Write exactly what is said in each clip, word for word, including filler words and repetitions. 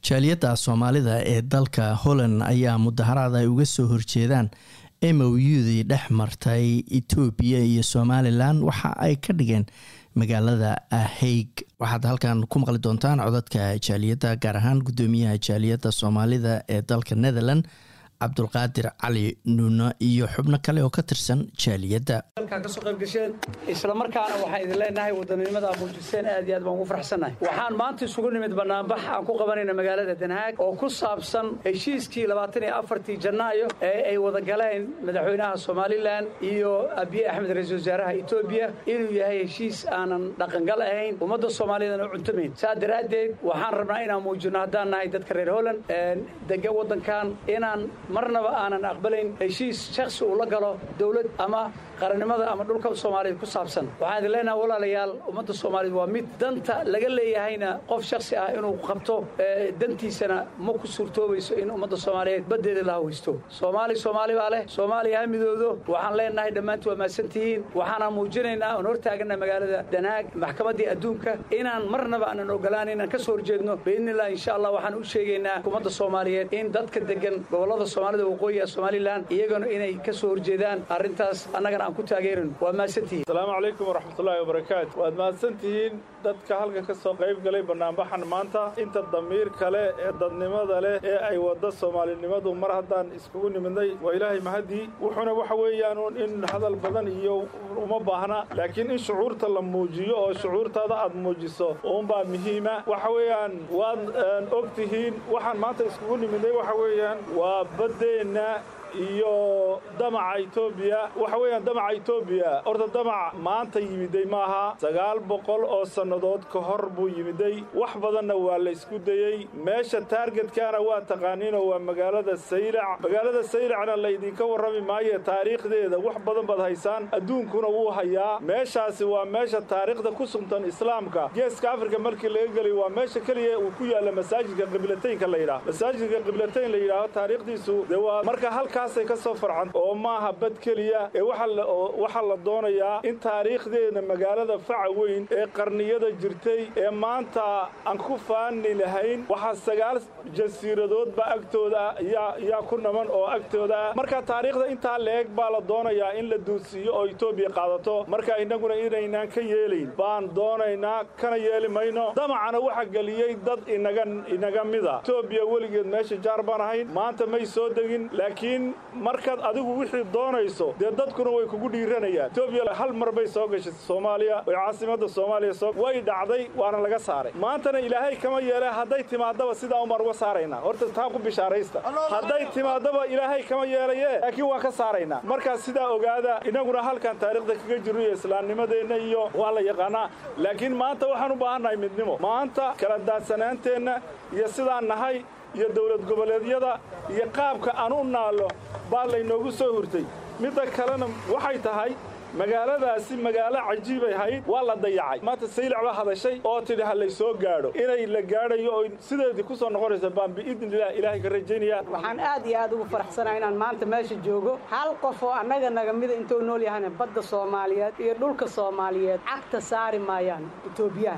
jaaliyadda Soomaalida ee dalka Holland ayaa mudaharaad ay uga soo horjeedaan M O U-dii dhex martay Ethiopia iyo Somaliland waxa ay ka dhigeen magaalada Hague. waxaad halkan ku maqli doontaan codadka jaaliyadda gaar ahaan gudoomiyaha jaaliyadda Soomaalida ee dalka Netherlands Cabdulqaadir Cali Nuuna iyo xubno kale oo ka tirsan jaaliyadda. halka ka soo qayb gasheen isla markaana waxa idin leenahay wadanimada muujiseen aad iyo aad baan ugu faraxsanahay. waxaan maanta isugu nimid banaanbax aan ku qabanayna magaalada Den Haag oo ku saabsan heshiiskii labaatan iyo afartii Janaayo ee ay wada galeen madaxweynaha Somaliland iyo Abiy Ahmed ra'iisul wasaaraha Ethiopia inuu yahay heshiis aanan dhaqangal ahayn ummadda Soomaaliyeed oo cuntameyn. Saadaradeed waxaan rabnaa inaan muujino haddaan nahay dadka reer Holland ee degan wadankan inaan marnaba aanan aqbalayn heshiis shakhsi uu la galo dawlad ama qaranimada ama dhulka Soomaaliyeed ku saabsan. waxaan idin leenahay walaalayaal ummadda Soomaaliyeed waa mid danta laga leeyahayna qof shakhsi ah inuu qabto dantiisana ma ku suurtoobayso in ummadda Soomaaliyeed badeeda la hawaysto. Soomaali Soomaali baa leh Soomaaliya midoodo waxaan leenahay dhammaantood waa maasantihiin. waxaan muujinaynaa oo hortaagna magaalada Den Haag maxkamadda adduunka inaan marnaba aanan ogolaan inaan ka soo horjeedno biidnillah insha Allah waxaan u sheegaynaa ummadda Soomaaliyeed in dadka degan gobolada Soomaalida waqooyiga Somaliland iyagana inay ka soo horjeedaan arintaas annagana aan ku taageerin. waa maasantihiin. Assalaamu alaykum wa rahmatullahi wa barakaatuh. waad maasantihiin dadka halka ka soo qayb galay barnaamijkan maanta inta damiir kale ee dadnimada leh ee ay wada Soomaalinimadu mar haddaan iskugu nimidnay waa Ilaahay mahadi. wuxuuna waxa weeyaan in hadal badan iyo uma baahna laakiin in shucuurta la muujiyo oo shucuurtada aad muujiso oo baa muhiima. waxa weeyaan waad ogtihiin waxaan maanta iskugu nimidnay waxa weeyaan waa badeena iyo damaca Ethiopia. waxa weeyaan damaca Ethiopia orda damac maanta yimiday maaha sagaal boqol oo sanadood ka hor buu yimiday. wax badanna waa la isku dayay. meesha targetkana waa taqaaniin oo waa magaalada Saylac. magaalada Saylacna la idinka warrami maayo taariikhdeeda wax badan bad haysaan adduunkuna wuu hayaa. meeshaasi waa meesha taariikhda ku suntan islaamka geeska Afrika markii laga galay waa meesha kaliya uu ku yaala masaajidka qiblataynka la yiraahdo. masaajidka qiblatayn la yiraahdo taariikhdiisu waa marka halka kaasay ka soo farcan oo maaha bad kaliya ee waxa la waxa la doonayaa in taariikhdeena magaalada fac weyn ee qarniyada jirtay ee maanta aan ku faani lahayn waxa sagaal jasiiradood ba agtooda yaa yaa ku naman oo agtooda marka taariikhda inta leeg baa la doonayaa in la duusiyo oo Ethiopia qaadato marka inaguna inaynaan ka yeelin baan doonaynaa kana yeeli mayno. damacana waxa galiyay dad inaga inaga mida Ethiopia weligeed meesha jaar baan ahayn maanta may soo dagin laakiin markaad adigu wixii doonayso dee dadkuna way kugu dhiiranayaan. Ethiopia hal mar bay soo gashay Soomaaliya oo caasimadda Soomaaliya soo way dhacday waana laga saaray. maantana Ilaahay kama yeelay haday timaadaba sida Umar uga saarayna horta taa ku bishaaraysta. haday timaadaba Ilaahay kama yeelay laakiin waa ka saarayna. marka sida ogaada inaguna halkan taariikhda kaga jirno islaamnimadeena iyo waa la yaqaana laakiin maanta waxaan u baahanahay midnimo. maanta kala daadsanaanteena iyo sidaan nahay iyo dawlad goboleedyada iyo qaabka aan u naalo baa la inoogu soo hurtay. midda kalena waxay tahay magaaladaasi magaalo cajiib ay ahayd waa la dayacay. maanta Saylac baa hadashay oo tidhi halay soo gaadho inay la gaadhayo oo sideedii ku soo noqonaysa baan biidnillah Ilaahay ka rajaynaya. waxaan aad iyo aad ugu faraxsanahay inaan maanta meesha joogo hal qof oo annaga naga mid intuu nool yahay badda Soomaaliyeed iyo dhulka Soomaaliyeed cagta saari maayaan Ethiopia.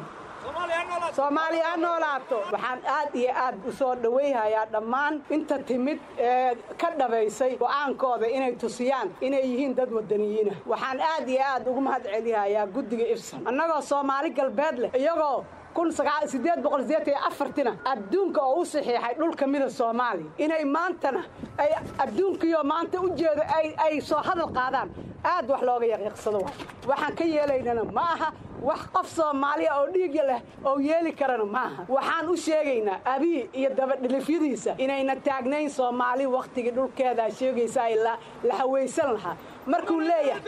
Soomaaliya noolaato waxaan aad iyo aad u soo dhaweeyayaa dhammaan inta timid ee ka dhabaysay go'aankooda inay tusiyaan inay yihiin dad wadaniyiin. waxaan aad iyo aad ugu mahad celinayaa guddiga Ifsan annagoo Soomaali galbeed leh iyagoo kun sideed boqol sideed iyo afartan adduunka oo u saxiixay dhulka mida Soomaaliya inay maantana ay adduunkiyo maanta u jeedo ay ay soo hadal qaadaan aad wax looga yaqiiqsado. waxaan ka yeelaynaa maaha wax qof Soomaaliya oo dhiig leh oo yeeli karana maaha. waxaan u sheegaynaa Abiy iyo dabadhilifyadiisa inayna taagnayn Soomaali waqtiga dhulkeeda sheegaysa ila la hawaysan lahaa markuu leeyahay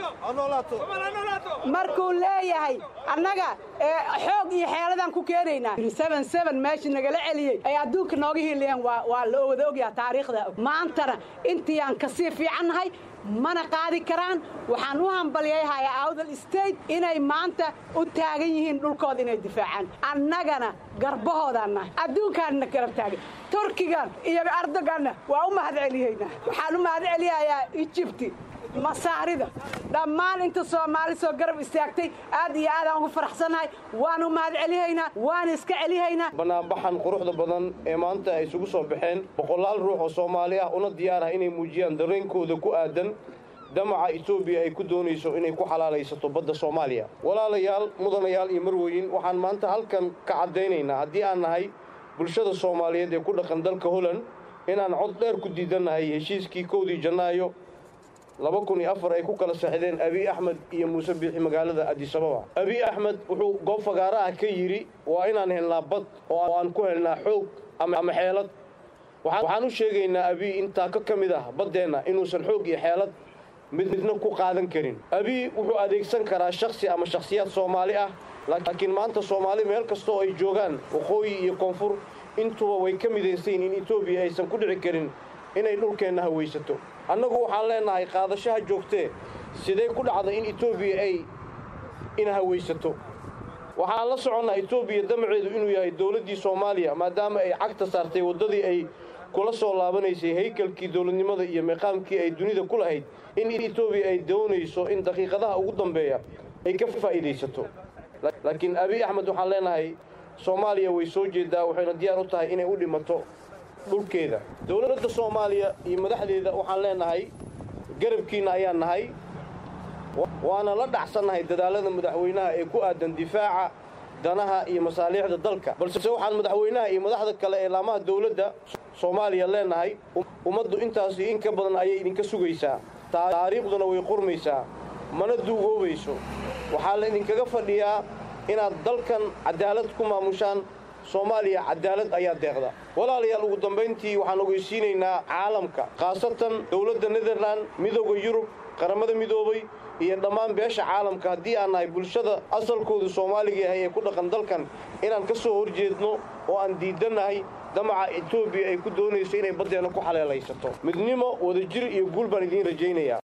markuu leeyahay annaga xoog iyo xeeladan ku keenaynaa seven seven meeshii nagala celiyay ay adduunka nooga hiilayaan waa waa la wada ogyahay taariikhda. maantana intii aan ka sii fiicannahay mana qaadi karaan. waxaan u hambalyahay Awdal State inay maanta u taagan yihiin dhulkooda inay difaacaan annagana garbahoodana adduunkaana garab taagan. Turkiga iyo Erdogan waa u mahad celiyayna. waxaan u mahad celiyayaa Egypt masaarida dhammaan inta Soomaali soo garab istaagtay aad iyo aad aan ugu faraxsanahay waan u mahad celihaynaa waan iska celihaynaa banaanbaxan quruxda badan ee maanta ay isugu soo baxeen boqolaal ruux oo Soomaali ah una diyaar ah inay muujiyaan dareenkooda ku aadan damaca Itoobiya ay ku doonayso inay ku xalaalaysato badda Soomaaliya walaalayaal mudanayaal iyo marweyn waxaan maanta halkan ka cadeynaynaa haddii aan nahay bulshada Soomaaliyeed ee ku dhaqan dalka Holland inaan cod dheer ku diidanahay heshiiskii kowdii Janaayo laba kun iyo afar ay ku kala saxideen Abiy Ahmed iyo Muuse Biixi magaalada Addis Ababa Abiy Ahmed wuxuu goob fagaara ah ka yiri waa inaan helnaa bad oo aan ku helnaa xoog ama xeelad waxaan u sheegaynaa Abiy inta ka kamid ah badeena inuusan xoog iyo xeelad midna ku qaadan karin Abiy wuxuu adeegsan karaa shakhsi ama shakhsiyaad Soomaali ah laakiin maanta Soomaali meel kasta oo ay joogaan waqooyi iyo koonfur intuba way ka midaysan in Itoobiya aysan ku dhici karin inay dhulkeena hawaysato annagu waxaan leenahay qaadashaha joogtee sidee ku dhacday in Itoobiya ay in hawaysato waxaan la soconnaa Itoobiya damaceedu inuu yahay dawladdii Soomaaliya maadaama ay cagta saartay wadadii ay kula soo laabanaysay haykalkii dawladnimada iyo meeqaamkii ay dunida ku lahayd in Itoobiya ay doonayso in daqiiqadaha ugu dambeeya ay ka faa'iideysato laakiin Abiy Ahmed waxaan leenahay Soomaaliya way soo jeedaa waxayna diyaar u tahay inay u dhimato dhulkeeda dawladda Soomaaliya iyo madaxdeeda waxaan leenahay garabkiina ayaan nahay waana la dhacsanahay dadaalada madaxweynaha ee ku aadan difaaca danaha iyo masaaliixda dalka balse waxaan madaxweynaha iyo madaxda kale ee laamaha dawladda Soomaaliya leenahay ummaddu intaas in ka badan ayay idinka sugaysaa taariikhduna way qurmaysaa mana duugoobayso waxaa la idinkaga fadhiyaa inaad dalkan cadaalad ku maamushaan Soomaaliya cadaalad ayaa deeqda walaalayaal ugu dambeyntii waxaan ogeysiinaynaa caalamka khaasatan dawladda Netherland midowga Yurub qaramada midoobay iyo dhammaan beesha caalamka haddii aan nahay bulshada asalkoodu Soomaaliga ah ee ku dhaqan dalkan inaan ka soo horjeedno oo aan diidanahay damaca Itoobiya ay ku doonayso inay badeena ku xalaalaysato midnimo wadajir iyo guul baan idin rajaynayaa